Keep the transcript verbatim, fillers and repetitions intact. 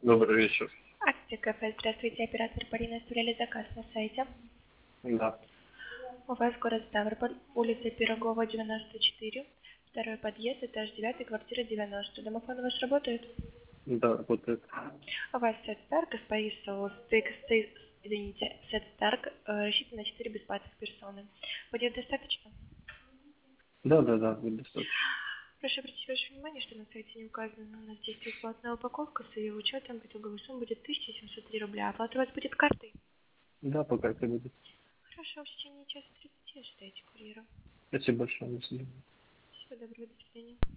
Добрый вечер. Акция кафе. Здравствуйте, оператор Полина, оставляли заказ на сайте. Да. У вас город Ставрополь, улица Пирогова, девяносто четыре, второй подъезд, этаж девятый, квартира девяносто. Домофон у вас работает? Да, работает. У вас сет Старк, Спаисо, стейк, стейк, извините, сет Старк, э, рассчитан на четыре бесплатных персоны. Будет достаточно? Да, да, да, будет достаточно. Прошу обратить ваше внимание, что на сайте не указана, но у нас действует платная упаковка с ее учетом. Итоговая сумма будет тысяча семьсот три рубля. Оплата у вас будет картой? Да, пока это будет. Хорошо, в течение часа тридцати ожидайте курьера. Спасибо большое. До свидания. Всего доброго, до свидания.